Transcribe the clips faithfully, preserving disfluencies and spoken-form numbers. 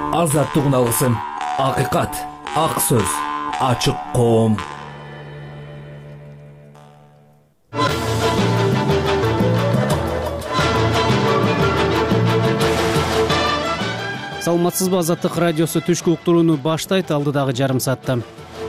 Азаттык алгысым, акыйкат, ак сөз, ачык коом. Саламатсызбы, Азаттык радиосу түшкү уктурууну баштайт. Алдыдагы жарым саатта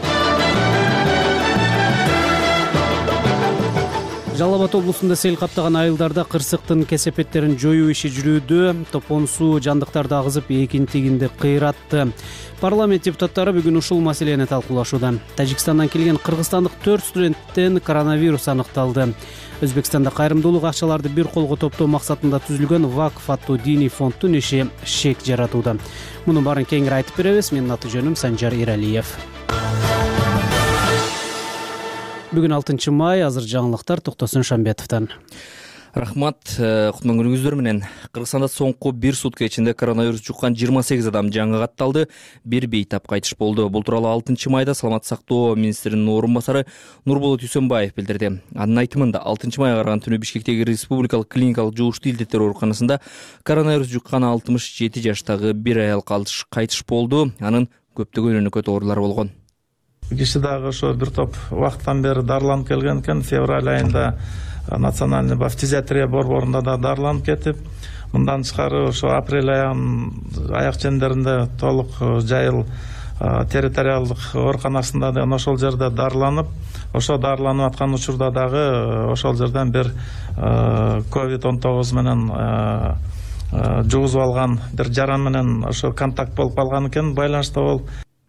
Жалал Абад облусунда сел каптаган айылдарда кырсыктын кесепеттерин жоюу иши жүрүүдө. Топон суу жандыктарды агызып, экин тигинди кыйратты. Парламент депутаттары бүгүн ушул маселени талкуулашууда. Тажикстандан келген кыргызстандык төрт студенттен коронавирус аныкталды. Өзбекстанда кайрымдуулук акчаларды бир колго топтоо максатында түзүлгөн Вакф аттуу диний фонддун иши шек жаратууда. Мунун баарын кеңири айтып беребиз. Менин аты жөнүм Санжар Иралиев. Бүгүн алтынчы май, азыр жаңылыктар Токтосун Шамбетовдон. Рахмат, кутман күнүңүздөр менен. Кыргызстанда соңку бир сутка ичинде коронавирус жуккан жыйырма сегиз адам жаңы катталды, бир бейтап кайтыш болду. Бул тууралуу алтынчы майда Саламаттык сактоо министринин орун басары Нурболот Үсөнбаев билдирди. Анын айтымында алтынчы майга караган түнү Бишкектеги Республикалык клиникалык жугуштуу илдеттер ооруканасында коронавирус жуккан алтымыш жети жаштагы бир аял кайтыш болду. Анын көптөгөн өнөкөт оорулары болгон. Киши дагы ошо бир топ убакыттан бери дарыланып келген экен. Февраль айында национальный бафтизиатрия борборунда да дарыланып кетип, мындан тышкары ошо апрель айынын аяк чендеринде толук жайыл территориалдык ооруканасында да ошол жерде дарыланып, ошо дарыланып аткан учурда дагы ошол жерден бир ковид он тогуз менен жугузуп алган бир жаран менен ошо контакт болуп калган экен, байланышта болуп.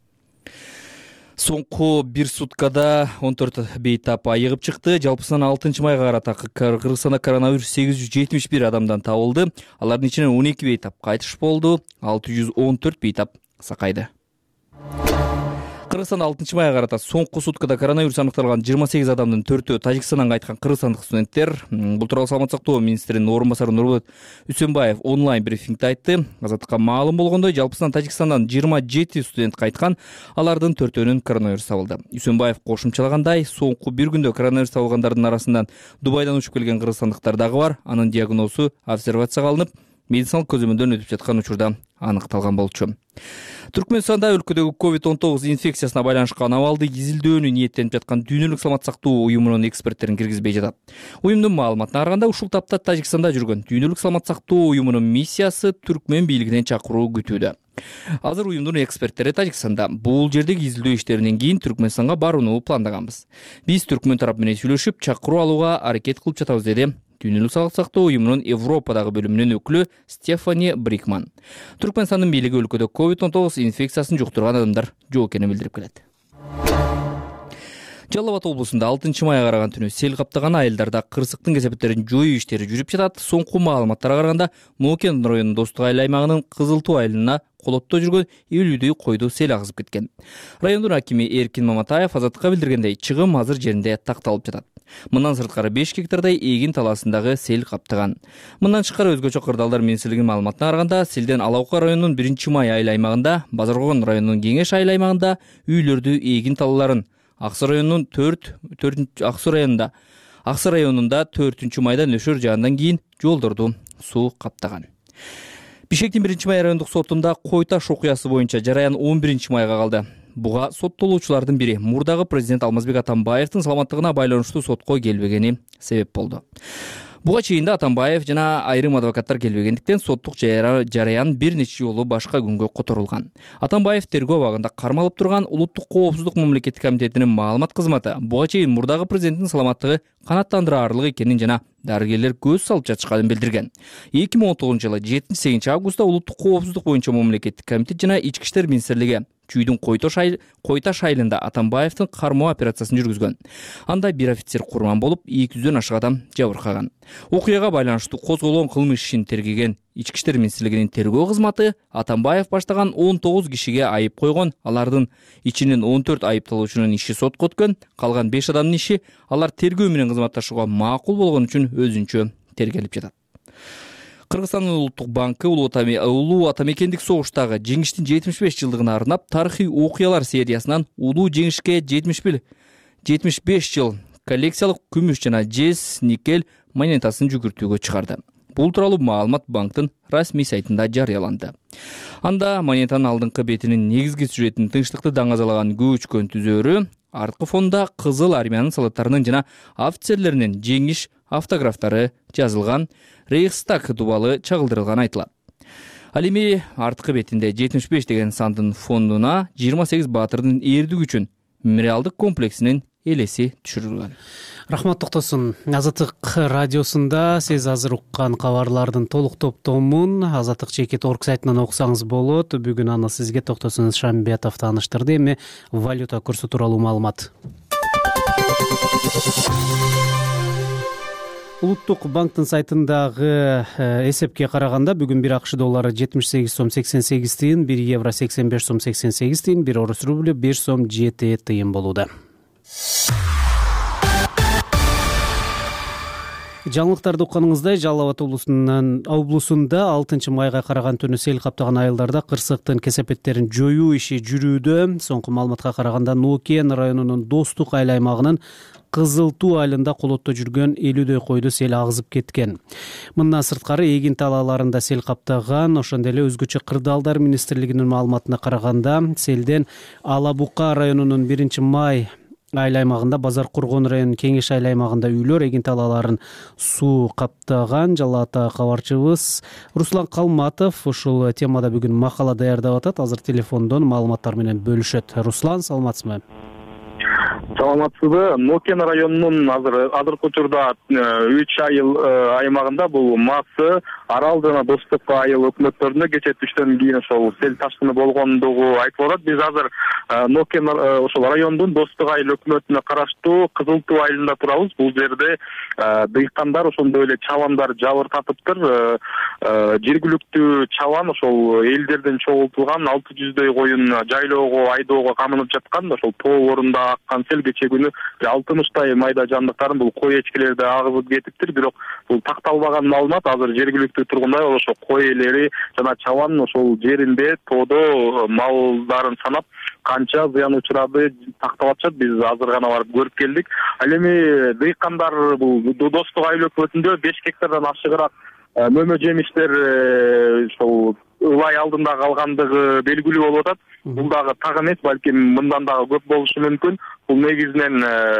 Соңку бир суткада он төрт бейтап айыгып чыкты. Жалпысынан алтынчы майга карата Кыргызстанда коронавирус сегиз жүз жетимиш бир адамдан табылды. Алардын ичинен он эки бейтап кайтыш болду, алты жүз он төрт бейтап сакайды. Кыргызстанда алтынчы майга карата соңку суткада коронавирус аныкталган жыйырма сегиз адамдын төртөө Тажикстандан кайткан кыргызстандык студенттер. Бул тууралуу Саламаттык сактоо министринин орун басары Нурболот Үсөнбаев онлайн брифингде айтты. Азаттыкка маалым болгондой, жалпысынан Тажикстандан жыйырма жети студент кайткан, алардын төртөөнүн коронавирус табылды. Үсөнбаев кошумчалагандай, соңку бир күндө коронавирус табылгандардын арасынан Дубайдан учуп келген кыргызстандыктар дагы бар. Анын диагнозу обсервацияга алынып, медициналык көзөмөлдөн өтүп жаткан учурда аныкталган болчу. Түркмөнстанда өлкөдөгү ковид он тогуз инфекциясына байланышкан абалды изилдөөнү ниеттенип жаткан Дүйнөлүк саламаттык сактоо уюмунун эксперттерин киргизбей жатат. Уюмдун маалыматына караганда, ушул тапта Тажикстанда жүргөн Дүйнөлүк саламаттык сактоо уюмунун миссиясы Түркмөн бийлигинен чакыруу күтүүдө. Азыр уюмдун эксперттери Тажикстанда. Бул жердеги изилдөө иштеринен кийин Түркмөнстанга барууну пландаганбыз. Биз Түркмөн тарап менен сүйлөшүп, чакыруу алууга аракет кылып жатабыз, деди Дүйнөлүк саламаттык сактоо уюмунун Европадагы бөлүмүнүн өкүлү Стефани Брикман. Түркмөнстандын бийлиги өлкөдө ковид он тогуз инфекциясын жуктурган адамдар жок экенин билдирип келет. Жалал Абад облусунда алтынчы майга караган түнү сел каптаган айылдарда кырсыктын кесепеттерин жоюу иштери жүрүп жатат. Соңку маалыматтарга караганда, Нокен районунун Достук айыл аймагынын Кызылтуу айылына колотто жүргөн элүүдөй койду сел агызып кеткен. Райондун акими Эркин Маматаев Азаттыкка билдиргендей, чыгым азыр жеринде такталып жатат. Мындан сырткары беш гектардай эгин талаасындагы сел каптаган. Мындан тышкары өзгөчө кырдаалдар министрлигинин маалыматына караганда, селден Алаука районунун биринчи май айыл аймагында, Базаркогон районунун Кеңеш айыл аймагында үйлөрдү эгин талааларын, Аксы районунун төртүнчү Аксы районунда Аксы районунда төртүнчү майда нөшөр жагандан кийин жолдорду суу каптаган. Бишкектин биринчи май райондук сотунда кой таш окуясы боюнча жараян он биринчи майга калды. Буга соттолуучулардын бири мурдагы президент Алмазбек Атамбаевдин саламаттыгына байланыштуу сотко келбегени себеп болду. Буга чейин да Атамбаев жана айрым адвокаттар келбегендиктен соттук жараян бир нече жолу башка күнгө которулган. Атамбаев тергөө абагында кармалып турган Улуттук коопсуздук мамлекеттик комитетинин маалымат кызматы буга чейин мурдагы президенттин саламаттыгы канааттандырарлык экенин жана дарыгерлер көз салып жатышканын билдирген. эки миң он тогузунчу жылы жетинчи сегизинчи августта Улуттук коопсуздук боюнча мамлекеттик комитет жана Ички иштер министрлиги Чүйдүн Койташ айылында Атамбаевдин кармоо операциясын жүргүзгөн. Анда бир офицер курман болуп, эки жүздөн ашык адам жабыркаган. Окуяга байланыштуу козголгон кылмыш ишин тергеген Ички иштер министрлигинин тергөө кызматы Атамбаев баштаган он тогуз кишиге айып койгон. Алардын ичинен он төрт айыпталуучунун иши сотко өткөн. Калган беш адамдын иши алар тергөө менен кызматташууга макул болгон үчүн өзүнчө тергелип жатат. Кыргызстандын Улуттук банкы улуу атамекендик согуштагы жеңиштин жетимиш беш жылдыгына арнап тарыхый окуялар сериясынан улуу жеңишке жетимиш беш жыл коллекциялык күмүш жана жез никель монетасын жүгүртүүгө чыгарды. Бул тууралуу маалымат банктын расмий сайтында жарыяланды. Анда монетанын алдыңкы бетинин негизги сюжетин тынчтыкты даңазалаган көчкөн түзөөрү, арткы фонда Кызыл армиянын солдаттарынын жана офицерлеринин жеңиш автографтары жазылган, Рейхстаг дубалы чагылдырылганы айтылат. Ал эми арткы бетинде жетимиш беш деген сандын фондуна жыйырма сегиз баатырдын эрдик үчүн мемориалдык комплексинин элеси түшүрүлгөн. Рахмат Токтосун. Азаттык радиосунда сиз азыр уккан кабарлардын толук топтомун Азаттык чекит орг сайтынан окусаңыз болот. Бүгүн аны сизге Токтосун Шамбетов тааныштырды. Эми валюта курсу тууралуу маалымат. Улуттук банктын сайтындагы эсепке караганда бүгүн бир акш доллары жетимиш сегиз сом сексен сегиз тыйын, бир евро сексен беш сом сексен сегиз тыйын, бир орус рублю беш сом жети тыйын болууда. Жаңылыктарды укканыңыздай, Жалал Абад облусунда алтынчы майга караган түнү сел каптаган айылдарда кырсыктын кесепеттерин жоюу иши жүрүүдө. Соңку маалыматка караганда Нокен районунун Достук айыл аймагынын Кызыл Туу айылында колотто жүргөн элүүдөй койду сел агызып кеткен. Мындан сырткары эгин талааларында сел каптаган. Ошондой эле өзгөчө кырдаалдар министрлигинин маалыматына караганда селден Ала Бука районунун биринчи май айыл аймагында, Базар Кургон районунун Кеңеш айыл аймагында үйлөр, эгин талааларын суу каптаган. Жалал Абадта кабарчыбыз Руслан Калматов ушул темада бүгүн макала даярдап атат. Азыр телефондон маалыматтар менен бөлүшөт. Руслан, саламатсызбы? Саламатсызбы. Нокен районунун азыр азыркы учурда үч айыл аймагында бул Масы, Арал жана Достук айыл өкмөттөрүндө кечээ түштөн кийин ошол сел ташкыны болгондугу айтылып атат. Биз азыр Нокен ошол райондун Достук айыл өкмөтүнө караштуу Кызыл Туу айылында турабыз. Бул жерде дыйкандар ошондой эле чабандар жабыртатыптыр. Жергиликтүү чабан ошол элдерден чогултулган алты жүздөй коюн жайлоого, айдоого камынып жаткан. Ошол тоо орунда аккан сел кечээ күнү алтымыштай майда жандыктарын бул кой эчкилерди агызып кетиптир. Бирок бул такталбаган маалымат. Азыр жергиликтүү тургундар ошо кой ээлери жана чабан ошол жеринде тоодо малдарын санап канча зыян учурады тактап атышат. Биз азыр гана барып көрүп келдик. Ал эми дыйкандар бул Достук айыл өкмөтүндө беш гектардан ашыгыраак мөмө жемиштер ошол ылай алдында калгандыгы белгилүү болуп атат. Бул дагы так эмес, балким мындан дагы көп болушу мүмкүн. Бул негизинен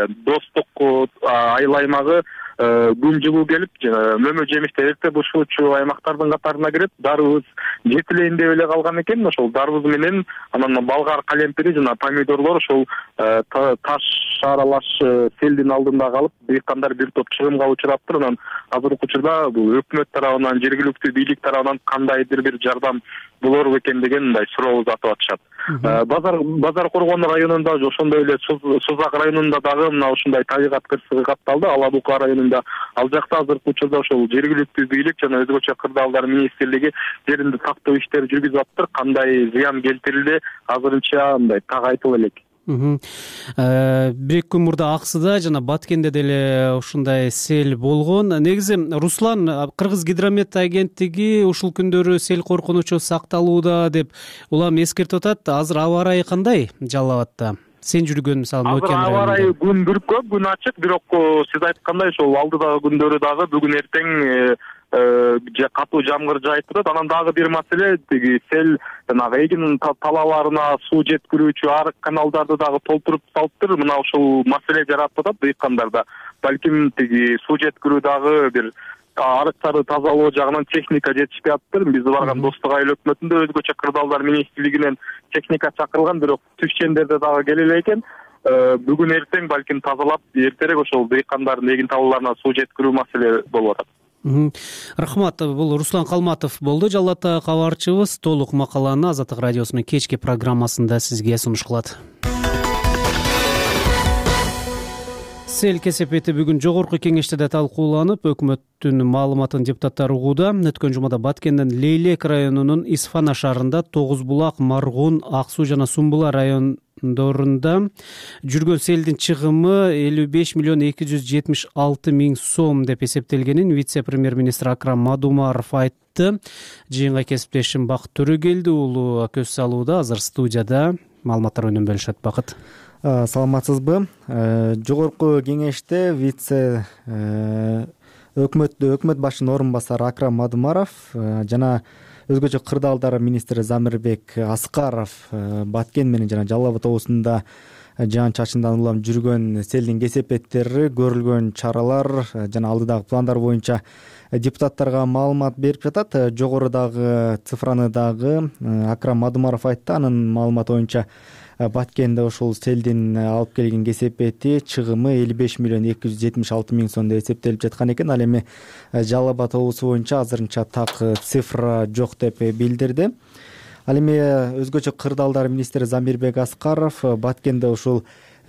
Достук айыл аймагы күн жылуу келип, мөмө жемиштер эрте бушуучу аймактардын катарына кирет. Дарыбыз жетилейин деп эле калган экен. Ошол дарбыз менен анан болгар калемпири жана помидорлор ошол таш аралаш селдин алдында калып, дыйкандар бир топ чыгымга учураптыр. Анан азыркы учурда бул өкмөт тарабынан, жергиликтүү бийлик тарабынан кандайдыр бир жардам болор бекен деген мындай суроо узатып атышат. Базар Базар Кургон районунда, ошондой эле Сузак районунда дагы мына ушундай табигат кырсыгы катталды. Ала Бука районунда ал жакта азыркы учурда ошол жергиликтүү бийлик жана өзгөчө кырдаалдар министрлиги жеринде тактоо иштери жүргүзүп атыптыр. Кандай зыян келтирилди азырынча мындай так айтылып элек. Бир эки күн мурда Аксыда жана Баткенде деле ушундай сел болгон. Негизи Руслан, Кыргыз гидромет агенттиги ушул күндөрү сел коркунучу сакталууда деп улам эскертип атат. Азыр аба ырайы кандай Жалал Абадта? Сен жүргөн мисалы Нокен районунда. Аба ырайы күн бүркөө, күн ачык, бирок сиз айткандай ошол алдыдагы күндөрү дагы бүгүн эртең катуу жамгыр жаайт турат. Анан дагы бир маселе, тиги сел жанагы эгин талааларына суу жеткирүүчү арык каналдарды дагы толтуруп салыптыр. Мына ушул маселе жаратып атат дыйкандарда. Балким тиги суу жеткирүү дагы бир арыктарды тазалоо жагынан техника жетишпей атыптыр. Биз барган Достук айыл өкмөтүндө өзгөчө кырдаалдар министрлигинен техника чакырылган, бирок түшчендерде дагы келе элек экен. Бүгүн эртең балким тазалап, эртерээк ошол дыйкандардын эгин талааларына суу жеткирүү маселе болуп атат. Рахмат. Бул Руслан Калматов болду. Жалал Абадта кабарчыбыз. Толук макаланы Азаттык радиосунун кечки программасында сизге сунуш кылат. Сел кесепети бүгүн жогорку кеңеште да талкууланып, өкмөттүн маалыматын депутаттар угууда. Өткөн жумада Баткенден Лейлек районунун Исфана шаарында Тогуз булак, Маргун, Ак суу жана Сумбула райондорунда жүргөн селдин чыгымы элүү беш миллион эки жүз жетимиш алты миң сом деп эсептелгенин вице-премьер-министр Акрам Мадумаров айтты. Жыйынга кесиптешим Бакыт Төрөгелди уулу көз салууда. Азыр студияда маалыматтар менен бөлүшөт. Бакыт. Саламатсызбы? Жогорку кеңеште вице өкмөт өкмөт башчынын орун басары Акрам Мадумаров жана өзгөчө кырдаалдар министри Замирбек Аскаров Баткен менен жана Жалал Абад облусунда жаан чачындан улам жүргөн селдин кесепеттери, көрүлгөн чаралар жана алдыдагы пландар боюнча депутаттарга маалымат берип жатат. Жогорудагы цифраны дагы Акрам Мадумаров айтты. Анын маалыматы боюнча Баткенде ушул селдин алып келген кесепети чыгымы элүү беш миллион эки жүз жетимиш алты миң сом деп эсептелип жаткан экен. Ал эми Жалал Абад облусу боюнча азырынча так цифра жок деп билдирди. Ал эми өзгөчө кырдаалдар министри Замирбек Аскаров Баткенде ушул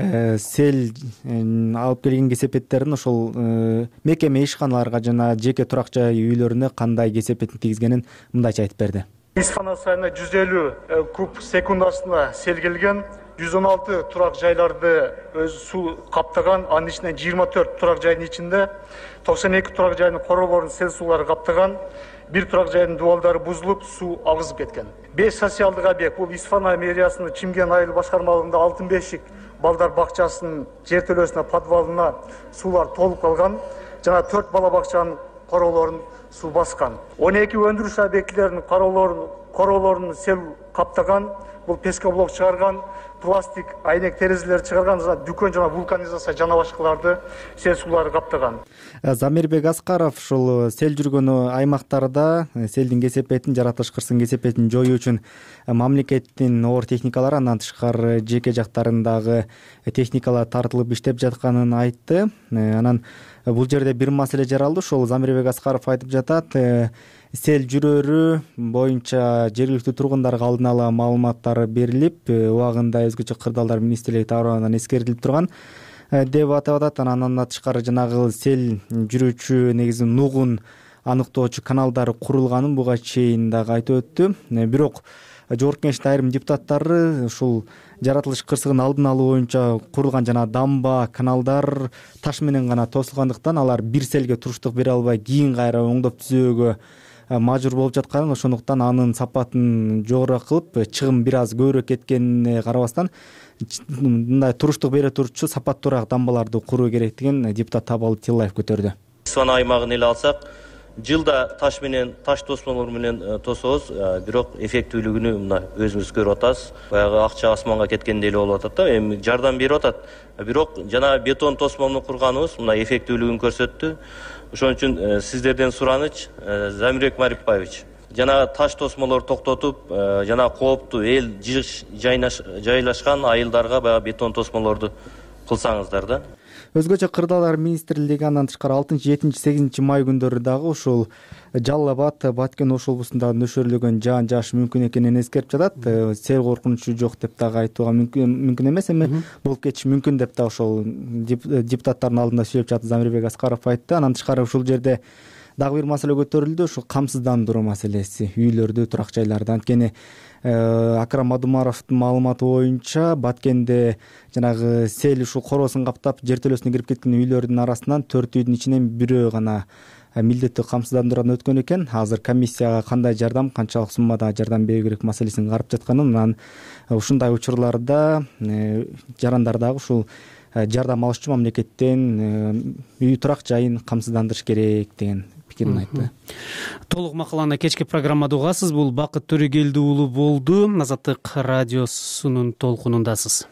сел алып келген кесепеттерин ошол мекеме ишканаларга жана жеке турак жай үйлөрүнө кандай кесепетин тийгизгенин мындайча айтып берди. Ишкана сайына жүз элүү куб секундасына сел келген, жүз он алты турак жайларды өз суу каптаган, анын ичинен жыйырма төрт турак жайдын ичинде токсон эки турак жайдын королорун сел суулары каптаган, бир турак жайдын дубалдары бузулуп, суу агызып кеткен. беш социалдык объект, бул Исфана мэриясынын Чимген айыл башкармалыгында Алтын бешик балдар бакчасынын жертөлөсүнө подвалына суулар толуп калган, жана төрт бала бакчанын королорун суу баскан. он эки өндүрүш объектилеринин королорун королорун сел каптаган, бул пескоблок чыгарган, пластик айнек терезелер чыгарган, дүкөн жана вулканизация жана башкаларды сел суулары каптаган. Замирбек Аскаров ушул сел жүргөн аймактарда селдин кесепетин, жаратылыш кырсыгын кесепетин жоюу үчүн мамлекеттин оор техникалары, андан тышкары жеке жактарындагы техникалар тартылып иштеп жатканын айтты. Анан бул жерде бир маселе жаралды. Ошол Замирбек Аскаров айтып жатат, сел жүрөрү боюнча жергиликтүү тургундарга алдын ала маалыматтар берилип, убагында өзгөчө кырдаалдар министрлиги тарабынан эскерилип турган деп атап атат. Анан тышкары жанагы сел жүрүүчү негизи нугун аныктоочу каналдары курулганын буга чейин дагы айтып өттү. Бирок жогорку кеңештин айрым депутаттары ушул жаратылыш кырсыгын алдын алуу боюнча курулган жана дамба, каналдар таш менен гана тосулгандыктан алар бир селге туруштук бере албай кийин кайра оңдоп түзөөгө мажбур болуп жатканын, ошондуктан анын сапатын жогору кылып, чыгым бир аз көбүрөөк кеткенине карабастан мындай туруштук бере турчу сапаттуураак дамбаларды куруу керектигин депутат Табалы Тиллаев көтөрдү. Исфана аймагын эле алсак, жылда таш менен таш тосмолор менен тособуз, бирок эффектүүлүгүнү мына өзүңүз көрүп атасыз. Баягы акча асманга кеткендей эле болуп атат да. Эми жардам берип атат. Бирок жана бетон тосмолну курганыбыз мына эффектүүлүгүн көрсөттү. Ошон үчүн сиздерден сураныч, Замирбек Марипбаевич, жана таш тосмолорду токтотуп, жана кооптуу эл жайлашкан айылдарга баягы бетон тосмолорду кылсаңыздар да. Өзгөчө кырдаалдар министрлиги андан тышкары алтынчы, жетинчи, сегизинчи май күндөрү дагы ушул Жалал Абад, Баткен ошол облусунда нөшөрлөгөн жаан жааш мүмкүн экенин эскерип жатат. Сел коркунучу жок деп дагы айтууга мүмкүн эмес, эми болуп кетиши мүмкүн деп да ошол депутаттардын алдында сүйлөп жатты Замирбек Аскаров айтты. Андан тышкары ушул жерде дагы бир маселе көтөрүлдү, ушул камсыздандыруу маселеси, үйлөрдү, турак жайларды. Анткени Акрам Мадумаровдун маалыматы боюнча Баткенде жанагы сел ушул короосун каптап жертөлөсүнө кирип кеткен үйлөрдүн арасынан төрт үйдүн ичинен бирөө гана милдеттүү камсыздандыруудан өткөн экен. Азыр комиссияга кандай жардам, канчалык суммада жардам берүү керек маселесин карап жатканын, анан ушундай учурларда жарандар дагы ушул жардам алыш үчүн мамлекеттен үй турак жайын камсыздандырыш керек деген пикирин айтты. Толук макаланы кечки программада угасыз. Бул Бакыт Төрөгелди уулу болду. Азаттык радиосунун толкунундасыз.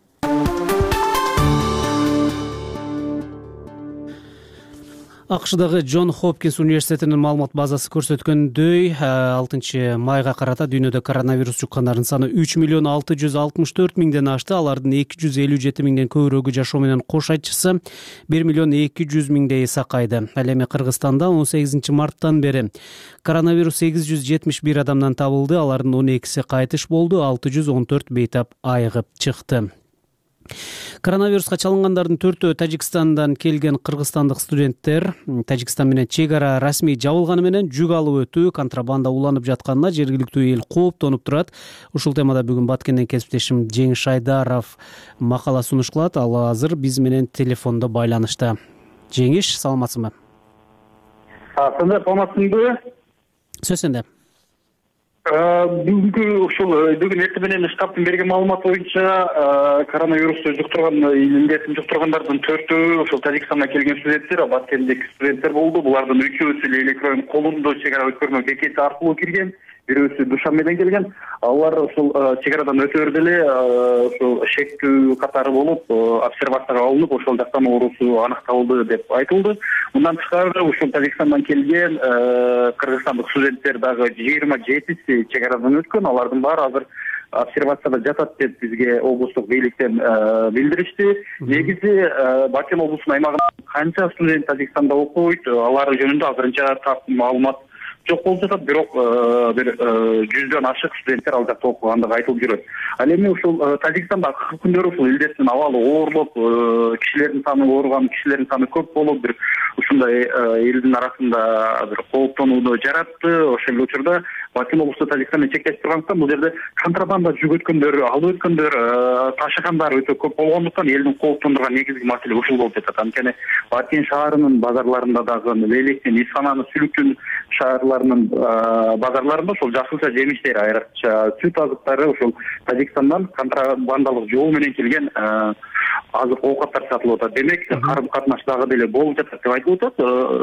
АКШдагы Джон Хопкинс университетинин маалымат базасы көрсөткөндөй, алтынчы майга карата дүйнөдө коронавирус жуккандардын саны үч миллион алты жүз алтымыш төрт миңден ашты. Алардын эки жүз элүү жети миңден көбүрөөгү жашоо менен кош айтчысы бир миллион эки жүз миңдей сакайды. Ал эми Кыргызстанда он сегизинчи марттан бери коронавирус сегиз жүз жетимиш бир адамдан табылды. Алардын он экиси кайтыш болду, алты жүз он төрт бейтап айыгып чыкты. Коронавируска чалынгандардын төртөө Тажикстандан келген кыргызстандык студенттер. Тажикстан менен чек ара расмий жабылганы менен жүк алып өтүү, контрабанда уланып жатканына жергиликтүү эл кооптонуп турат. Ушул темада бүгүн Баткенден кесиптешим Жеңиш Айдаров макала сунуш кылат. Ал азыр биз менен телефондо байланышта. Жеңиш, саламатсызбы? Сандай саламатсыңбы? Сөз сенде. бүгүнкү ушул бүгүн эртең менен штабтын берген маалыматы боюнча коронавирусту жуктурган илдетин жуктургандардын төртөө ошол Тажикстандан келген студенттер, Баткендеги студенттер болду. Булардын үчөөсү Лейлек районунун Колундо чек ара өткөрмө бекети аркылуу кирген, бирөөсү Душанбеден келген. Алар ушул чек арадан өтө берди эле ушул шектүү катары болуп, обсервацияга алынып, ошол жактан оорусу аныкталды деп айтылды. Мындан тышкары ушул Тажикстандан келген кыргызстандык студенттер дагы жыйырма жетиси чек арадан өткөн. Алардын баары азыр обсервацияда жатат деп бизге облустук бийликтен билдиришти. Негизи Бакин облусунун аймагында канча студент Тажикстанда окуйт, алар жөнүндө азырынча так маалымат жок болуп жатат, бирок бир жүздөн ашык студенттер ал жакта окугандыгы айтылып жүрөт. Ал эми ушул Тажикстанда акыркы күндөрү ушул илдеттин абалы оорлоп, кишилердин саны ооруган кишилердин саны көп болуп, бир ушундай элдин арасында бир кооптонууну жаратты. Ошол учурда Бакин облусу Тажикстан менен чектешип тургандыктан бул жерде контрабанда жүк өткөндөр, алып өткөндөр, ташыгандар өтө көп болгондуктан элдин кооптондурган негизги маселе ушул болуп жатат. Анткени Бакин шаарынын базарларында дагы, Лейлектин, Исфананын, Сүлүктүн шаарларынын базарларында ошол жашылча жемиштер, айрыкча сүт азыктары ошол Тажикстандан контрабандалык жол менен келген азык оокаттар сатылып атат. Демек, карым катнаш дагы деле болуп жатат деп айтылып атат.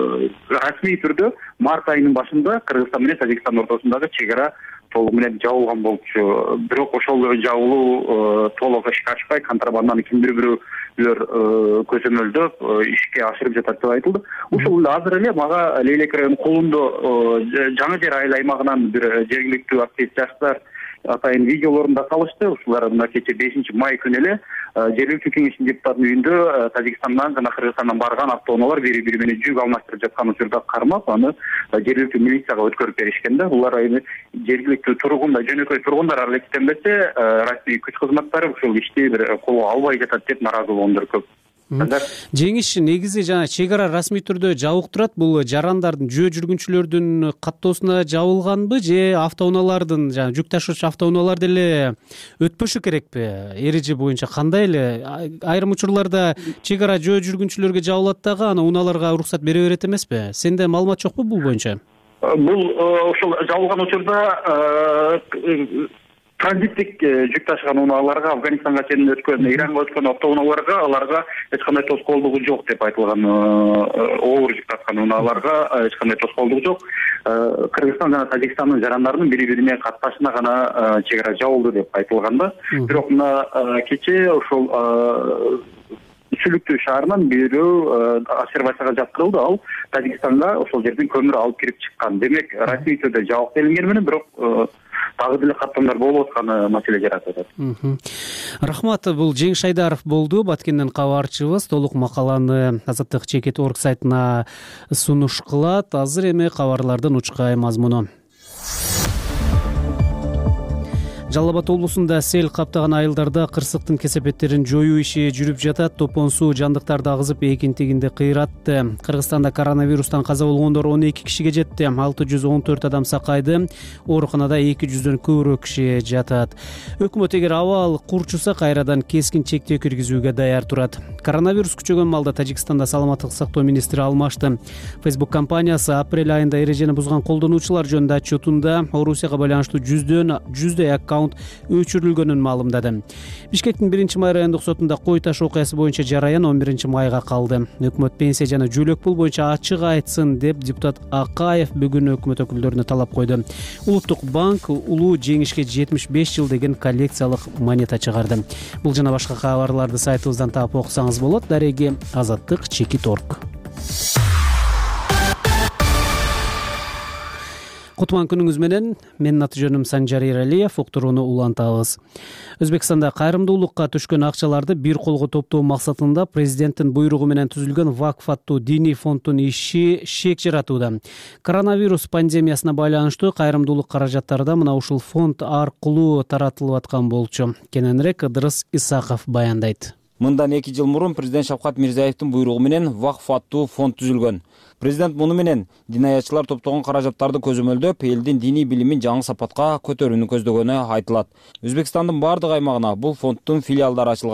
Расмий түрдө март айынын башында Кыргызстан менен Тажикстан ортосундагы чек ара толугу менен жабылган болчу. Бирок ошол жабылуу толук ишке ашпай, контрабанданы кимдир бирөөлөр көзөмөлдөп ишке ашырып жатат деп айтылды. Ушул эле азыр эле мага Лейлек районунун Колундо жаңы жер айыл аймагынан бир жергиликтүү активист жаштар атайын видеолорун да салышты. Ушулар мына кече бешинчи май күнү эле жергиликтүү кеңештин депутатынын үйүндө Тажикстандан жана Кыргызстандан барган автоунаалар бири бири менен жүк алмаштырып жаткан учурда кармап, аны жергиликтүү милицияга өткөрүп беришкен да. Булар эми жергиликтүү тургундар, жөнөкөй тургундар аралектенбесе, расмий күч кызматтары ушул ишти бир колго албай жатат деп нааразылыгындыр көп. Жеңиш, негизи жана чек ара расмий түрдө жабык турат. Бул жарандардын, жөө жүргүнчүлөрдүн каттоосуна жабылганбы же автоунаалардын, жана жүк ташуучу автоунаалар деле өтпөшү керекпи? Эреже боюнча кандай эле? Айрым учурларда чек ара жөө жүргүнчүлөргө жабылат дагы, ана унааларга уруксат бере берет эмеспи? Сенде маалымат жокпу бул боюнча? Бул ошол жабылган учурда транзиттик жүк ташыган унааларга, Афганистанга чейин өткөн, Иранга өткөн автоунааларга, аларга эч кандай тоскоолдугу жок деп айтылган. Оор жүк ташкан унааларга эч кандай тоскоолдугу жок. Кыргызстан жана Тажикстандын жарандарынын бири-бирине катташына гана чек ара жабылды деп айтылган да. Бирок мына кече ошол Сүлүктүү шаарынан бирөө обсервацияга жаткырылды. Ал Тажикстанга ошол жерден көмүр алып кирип чыккан. Демек, расмий түрдө жабык делингени менен, бирок дагы деле каттамдар болуп атканы маселе жаратып атат. Рахмат, бул Жеңиш Айдаров болду, Баткенден кабарчыбыз. Толук макаланы Азаттык чекит орг сайтына сунуш кылат. Азыр эми кабарлардын учкай мазмуну. Жалал Абад облусунда сел каптаган айылдарда кырсыктын кесепеттерин жоюу иши жүрүп жатат. Топон суу жандыктарды агызып экинтигинде кыйратты. Кыргызстанда коронавирустан каза болгондор он эки кишиге жетти. алты жүз он төрт адам сакайды. Ооруканада эки жүздөн көбүрөөк киши жатат. Өкмөт эгер абал курчуса кайрадан кескин чектөө киргизүүгө даяр турат. Коронавирус күчөгөн малда Тажикстанда саламаттык сактоо министри алмашты. Facebook компаниясы апрель айында эрежени бузган колдонуучулар жөнүндө отчетунда Орусияга байланыштуу жүздөн жүздөй аккаунт өчүрүлгөнүн маалымдады. Бишкектин биринчи май райондук сотунда кой таш окуясы боюнча жараян он биринчи майга калды. Өкмөт пенсия жана жөлөк пул боюнча ачык айтсын деп депутат Акаев бүгүн өкмөт өкүлдөрүнө талап койду. Улуттук банк улуу жеңишке жетимиш беш жыл деген коллекциялык монета чыгарды. Бул жана башка кабарларды сайтыбыздан таап окусаңыз болот. Дареги Азаттык чекит орг. Кутман күнүңүз менен. Менин аты жөнүм Санжар Эралиев. Уктурууну улантабыз. Өзбекстанда кайрымдуулукка түшкөн акчаларды бир колго топтоо максатында президенттин буйругу менен түзүлгөн вакф аттуу диний фонддун иши шек жаратууда. Коронавирус пандемиясына байланыштуу кайрымдуулук каражаттары да мына ушул фонд аркылуу таратылып аткан болчу. Кененирээк Ыдырыс Исаков баяндайт. Мындан эки жыл мурун президент Шавкат Мирзиевдин буйругу менен вакф аттуу фонд түзүлгөн. Президент муну менен динаятчылар топтогон каражаттарды көзөмөлдөп, элдин диний билимин жаңы сапатка көтөрүүнү көздөгөнү айтылат. Өзбекстандын бардык аймагына бул фонддун филиалдары ачылган.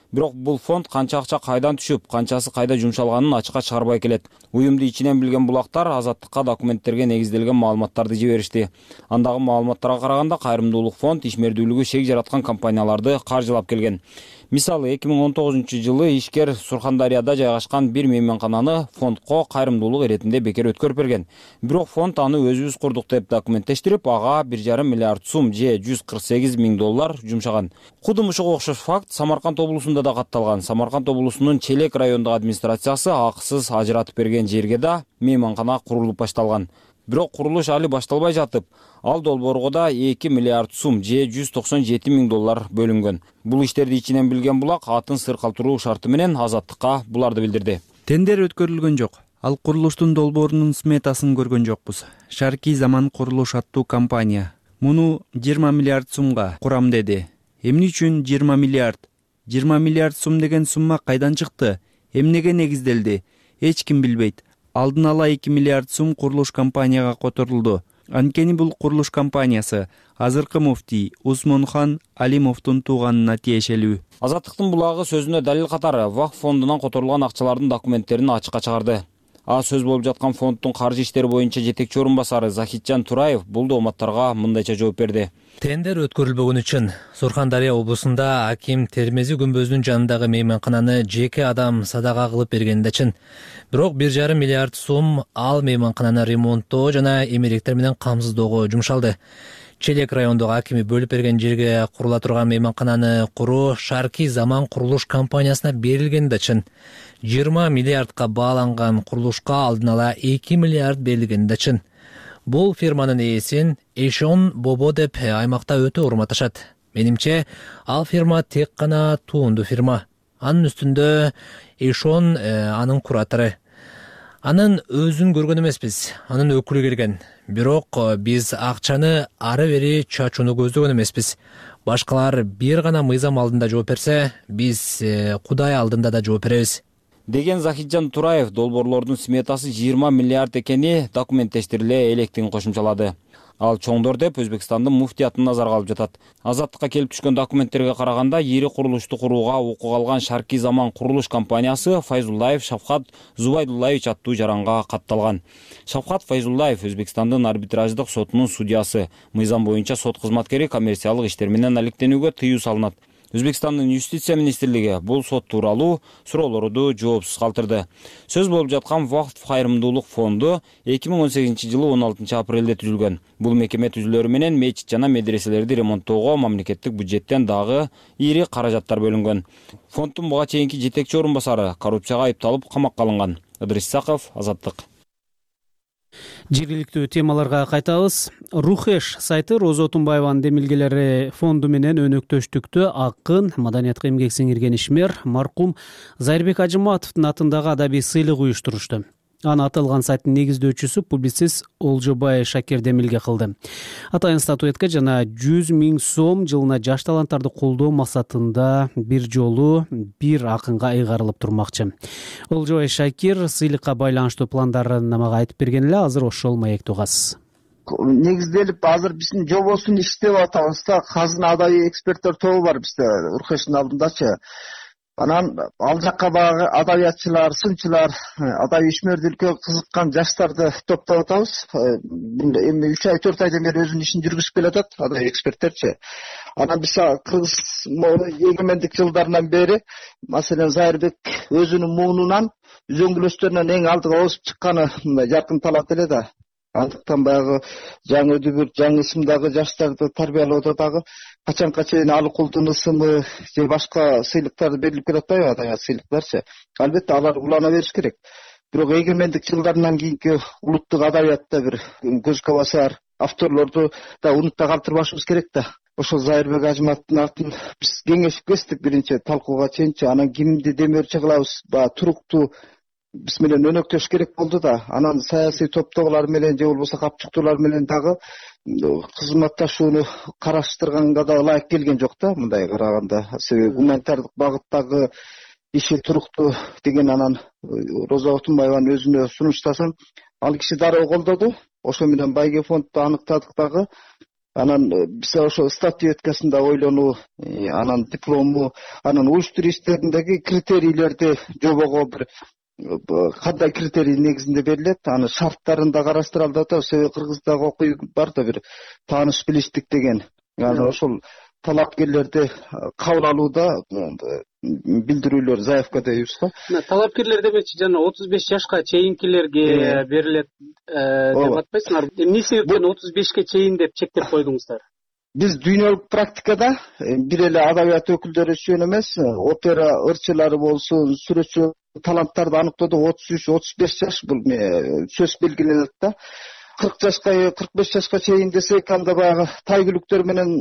Бирок бул фонд канча акча кайдан түшүп, канчасы кайда жумшалганын ачыкка чыгарбай келет. Уюмду ичинен билген булактар Азаттыкка документтерге негизделген маалыматтарды жиберишти. Андагы маалыматтарга караганда кайрымдуулук фонд ишмердүүлүгү шек жараткан компанияларды каржылап келген. Мисалы, эки миң он тогузунчу жылы ишкер Сурхандарияда жайгашкан бир мейманкананы фондко кайрымдуулук иретинде бекер өткөрүп берген. Бирок фонд аны өзүбүз курдук деп документтештирип, ага бир жарым миллиард сум же жүз кырк сегиз миң доллар жумшаган. Кудум ушуга окшош факт Самарканд облусунда да катталган. Самарканд облусунун Челек райондук администрациясы акысыз ажыратып берген жерге да мейманкана курулуп башталган. Бирок курулуш али башталбай жатып, ал долбоорго да эки миллиард сум же жүз токсон жети миң доллар бөлүнгөн. Бул иштерди ичинен билген булак атын сыр калтыруу шарты менен Азаттыкка буларды билдирди. Тендер өткөрүлгөн жок. Ал курулуштун долбоорунун сметасын көргөн жокпуз. Шаркий Заман курулуш аттуу компания муну жыйырма миллиард сумга курам деди. Эмне үчүн жыйырма миллиард? жыйырма миллиард сум деген сумма кайдан чыкты? Эмнеге негизделди? Эч ким билбейт. Алдын ала эки миллиард сум курулуш компанияга которулду. Анткени бул курулуш компаниясы азыркы муфтий Усмонхан Алимовдун тууганына тиешелүү. Азаттыктын булагы сөзүнө далил катары Вакф фондунан которулган акчалардын документтерин ачыкка чыгарды. А сөз болуп жаткан фонддун каржы иштери боюнча жетекчи орун басары Захитжан Тураев бул дооматтарга мындайча жооп берди. Тендер өткөрүлбөгөн үчүн Сурхандария облусунда аким Термези күмбөзүнүн жанындагы мейманкананы жеке адам садака кылып бергенде чын. Бирок бир жарым миллиард сум ал мейманкананы ремонттоо жана эмеректер менен камсыздоого жумшалды. Челек райондук акими бөлүп берген жерге курула турган мейманкананы куруу Шаркий Заман курулуш компаниясына берилгенде чын. жыйырма миллиардка бааланган курулушка алдын ала эки миллиард берилгенде чын. Бул фирманын ээсин Эшон Бобо деп аймакта өтө урматташат. Менимче, ал фирма тек гана туунду фирма. Анын үстүндө Эшон анын куратору. Анын өзүн көргөн эмеспиз, анын өкүлү келген. Бирок биз акчаны ары бери чачууну көздөгөн эмеспиз. Башкалар бир гана мыйзам алдында жооп берсе, биз Кудай алдында да жооп беребиз. Деген Захитжан Тураев долбоорлордун сметасы жыйырма миллиард экени документтештириле электигин кошумчалады. Ал чоңдор деп Өзбекстандын муфтиятын назарга алып жатат. Азаттыкка келип түшкөн документтерге караганда, ири курулушту курууга укук алган Шаркий Заман курулуш компаниясы Файзуллаев Шавкат Зубайдуллаевич аттуу жаранга катталган. Шавкат Файзуллаев Өзбекстандын арбитраждык сотунун судьясы. Мыйзам боюнча сот кызматкери коммерциялык иштер менен алектенүүгө тыюу салынат. Өзбекстандын юстиция министрлиги бул сот тууралуу суроолорду жоопсуз калтырды. Сөз болуп жаткан Вакф кайрымдуулук фонду эки миң он сегизинчи жылы он алтынчы апрелде түзүлгөн. Бул мекеме түзүлөрү менен мечит жана медреселерди ремонттоого мамлекеттик бюджеттен дагы ири каражаттар бөлүнгөн. Фонддун буга чейинки жетекчи орун басары коррупцияга айыпталып камакка алынган. Ыдрис Исаков, Азаттык. Жергиликтүү темаларга кайтабыз. Рухеш сайты Роза Отунбаеванын демилгелери фонду менен өнөктөштүктү акын, маданиятка эмгек сиңирген ишмер маркум Зайырбек Ажыматовдун атындагы адабий сыйлык уюштурушту. Аны аталган сайттын негиздөөчүсү публицист Олжобай Шакир демилге кылды. Атайын статуэтка жана жүз миң сом жылына жаш таланттарды колдоо максатында бир жолу бир акынга ыйгарылып турмакчы. Олжобай Шакир сыйлыкка байланыштуу пландарын мага айтып берген эле, азыр ошол маекти угасыз. Негизделип азыр биздин жобосун иштеп атабыз да, казына адабий эксперттер тобу бар бизде Рухештин алдындачы. Анан ал жакка баягы адабиятчылар, сынчылар, адабий ишмердүүлүккө кызыккан жаштарды топтоп атабыз. Эми үч ай төрт айдан бери өзүнүн ишин жүргүзүп келатат адабий эксперттерчи. Анан биз Кыргыз эгемендик жылдарынан бери, маселен Зайырбек өзүнүн муунунан үзөңгүлөстөрүнөн эң алдыга озуп чыкканы мындай жаркын талант эле да. Андыктан баягы жаңы өдүбүр, жаңы ысымдагы жаштарды тарбиялоодо дагы качанка чейин Алыкулдун ысымы же башка сыйлыктар берилип келатпайбы, адабият сыйлыктарчы. Албетте алар улана бериш керек. Бирок эгемендик жылдарынан кийинки улуттук адабиятта бир көзгө басар авторлорду да унутпай калтырбашыбыз керек да. Ошол Зайырбек Ажыматовдун атын биз кеңешип кестик биринчи талкууга чейинчи. Анан кимди демөөрчү кылабыз, баягы туруктуу биз менен өнөктөш керек болду да. Анан саясий топтогулар менен же болбосо капчыктуулар менен дагы кызматташууну караштырганга да ылайык келген жок да, мындай караганда. Себеби гуманитардык багыттагы иши туруктуу деген. Анан Роза Отунбаеванын өзүнө сунуштасын ал киши дароо колдоду. Ошо менен Байге фондду аныктадык дагы. анан биз ошо статуэткасында ойлонуу, анан диплому, анан уюштуруу иштериндеги критерийлерди жобого бир кандай критерий негизинде берилет, аны шарттарын да караштыралып атабыз. Себеби Кыргыздагы окуй бар да бир тааныш билиштик деген. Анан ошол талапкерлерди кабыл алууда билдирүүлөр заявка дейбиз го. Талапкерлер демекчи жана отуз беш жашка чейинкилерге берилет деп атпайсыңар. Эмне себептен отуз бешке чейин деп чектеп койдуңуздар? Биз дүйнөлүк практикада бир эле адабият өкүлдөрү үчүн эмес, опера ырчылары болсун, сүрөтчү таланттарды аныктоодо отуз үч отуз беш жаш бул сөз белгиленет да. кырк жашка кырк беш жашка чейин десек, анда баягы тайгүлүктөр менен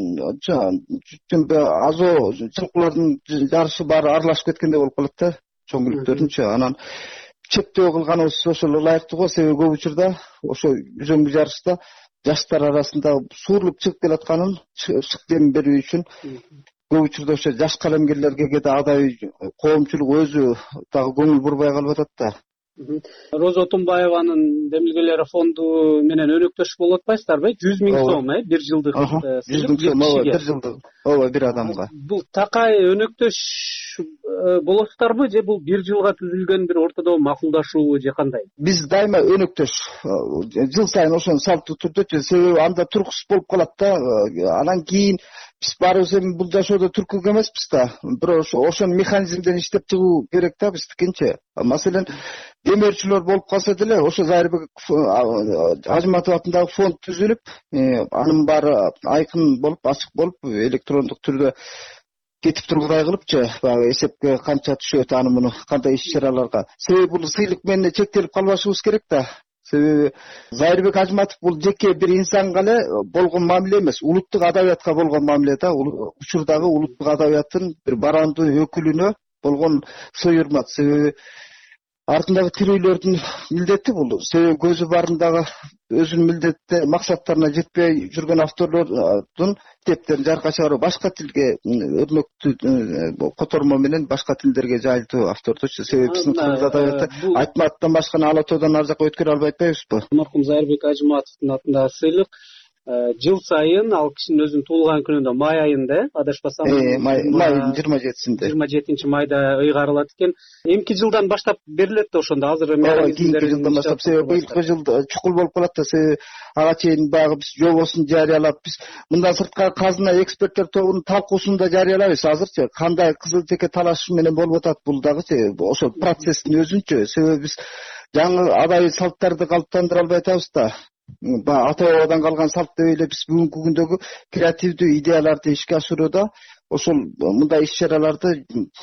азо жылкылардын жарышы баары аралашып кеткендей болуп калат да, чоңгүлүктөрдүнчү. Анан чектөө кылганыбыз ошол ылайыктуу го, себеби көп учурда ошо үзөңгү жарышта жаштар арасында суурлук чыгып келатканын шык дем берүү үчүн көп учурда ошо жаш калемгерлерге кээде адай коомчулук өзү дагы көңүл бурбай калып атат да. Роза Отунбаеванын демилгелери фонду менен өнөктөш болуп атпайсыздарбы? жүз миң сом, э, бир жылдык. жүз миң сом, ооба, бир жылдык. Ооба, бир адамга. Бул такай өнөктөш болосуздарбы же бул бир жылга түзүлгөн бир ортодо макулдашуу же кандай? Биз дайыма өнөктөш жыл сайын ошону салттуу түрдө, себеби анда тургусуз болуп калат да. Анан кийин биз баарыбыз эми бул жашоодо түркүк эмеспиз да. Бирок ошонун механизмден иштеп чыгуу керек да биздикинчи. Маселен, демөөрчүлөр болуп калса деле ошо Зайырбек Ажыматов атындагы фонд түзүлүп, анын баары айкын болуп, ачык болуп, электрондук түрдө кетип тургудай кылыпчы, баягы эсепке канча түшөт, аны муну кандай иш-чараларга. Себеби бул сыйлык менен чектелип калбашыбыз керек да. Себеби Зайырбек Ажыматов бул жеке бир инсанга эле болгон мамиле эмес, улуттук адабиятка болгон мамиле да. Учурдагы улуттук адабияттын бир барандуу өкүлүнө болгон сый урмат. Себеби артындагы тирүүлөрдүн милдети бул. Себеби көзү барындагы өзүнүн милдетте максаттарына жетпей жүргөн авторлордун китептерин жарыкка чыгаруу, башка тилге өрнөктүү котормо менен башка тилдерге жайылтуу автордучу. Себеби биздин кыргыз адабияты Айтматовдон башканы ала тоодон ар жака өткөрө албай атпайбызбы? Маркум Зайырбек Ажыматовдун атындагы сыйлык жыл сайын ал кишинин өзүнүн туулган күнүндө май айында, адашпасам, майдын жыйырма жетисинде жыйырма жетинчи майда ыйгарылат экен. Эмки жылдан баштап берилет да ошондо азыр кийинки жылдан баштап. Себеби быйылкы жыл чукул болуп калат да. Себеби ага чейин баягы биз жобосун жарыялап, биз мындан сырткары казына эксперттер тобунун талкуусун да жарыялайбыз. Азырчы кандай кызыл теке талаш менен болуп атат бул дагычы, ошол процесстин өзүнчү. Себеби биз жаңы адабий салттарды калыптандыра албай атабыз да. Ата бабадан калган салт деп эле биз бүгүнкү күндөгү креативдүү идеяларды ишке ашырууда ошол мындай иш-чараларды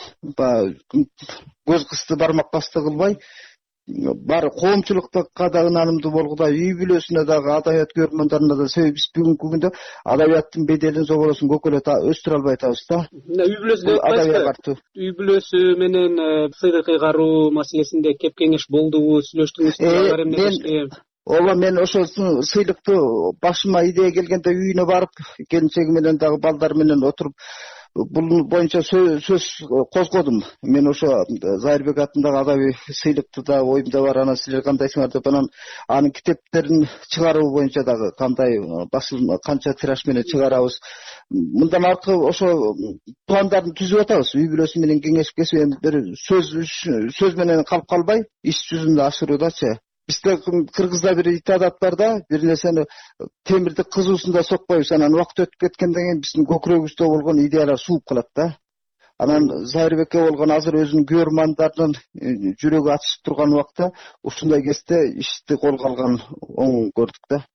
көз кысты бармак басты кылбай, баары коомчулукка да ынанымдуу болгудай, үй бүлөсүнө дагы, адабият көрөрмандарына да. Себеби биз бүгүнкү күндө адабияттын беделин, зоболосун көкөлөп өстүрө албай атабыз да. Үй бүлөсү деп үй бүлөсү менен сыйлык ыйгаруу маселесинде кеп кеңеш болдубу, сүйлөштүңүзбү, эмнешти? Ооба, мен ошо сыйлыкту башыма идея келгенде үйүнө барып, келинчеги менен дагы балдар менен отуруп бул боюнча сөз козгодум. Мен ошо Зайырбек атындагы адабий сыйлыкты да оюмда бар, анан силер кандайсыңар деп, анан анын китептерин чыгаруу боюнча дагы кандай басылым, канча тираж менен чыгарабыз. Мындан аркы ошо пландарын түзүп атабыз. Үй бүлөсү менен кеңешип кесип, бир сөз сөз менен калып калбай, иш жүзүндө ашыруудачы. Бизде Кыргызда бир итадат бар да, бир нерсени темирди кызуусунда сокпойбуз. Анан убакыт өтүп кеткенден кийин биздин көкүрөгүбүздө болгон идеялар сууп калат да. Анан Зайырбекке болгон азыр өзүнүн көрөрмандардын жүрөгү ачышып турган убакта ушундай кезде ишти колго алган оң көрдүк да.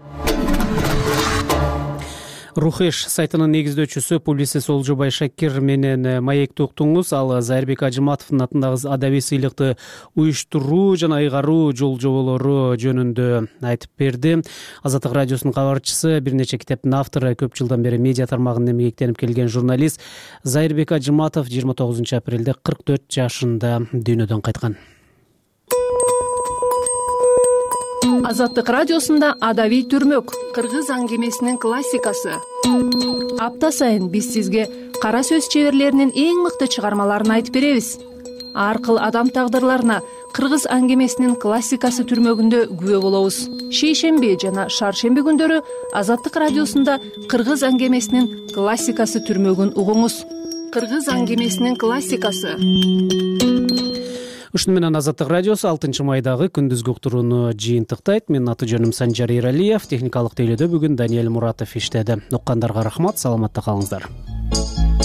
Рухеш сайтынын негиздөөчүсү публицист Олжобай Шакир менен маекти уктуңуз. Ал Зайырбек Ажыматовдун атындагы адабий сыйлыкты уюштуруу жана ыйгаруу жол жоболору жөнүндө айтып берди. Азаттык радиосунун кабарчысы, бир нече китептин автору, көп жылдан бери медиа тармагында эмгектенип келген журналист Зайырбек Ажыматов жыйырма тогузунчу апрелде кырк төрт жашында дүйнөдөн кайткан. Азаттык радиосунда адабий түрмөк, кыргыз аңгемесинин классикасы. Апта сайын биз сизге кара сөз чеберлеринин эң мыкты чыгармаларын айтып беребиз. Ар кыл адам тагдырларына, кыргыз аңгемесинин классикасы түрмөгүндө күбө болобуз. Шейшемби жана шаршемби күндөрү Азаттык радиосунда кыргыз аңгемесинин классикасы түрмөгүн угуңуз. Кыргыз аңгемесинин классикасы. Ушуну менен Азаттык радиосу алтынчы майдагы күндүзгү уктурууну жыйынтыктайт. Менин аты жөнүм Санжар Эралиев, техникалык тейлөөдө бүгүн Даниэль Муратов иштеди. Уккандарга рахмат, саламатта калыңыздар.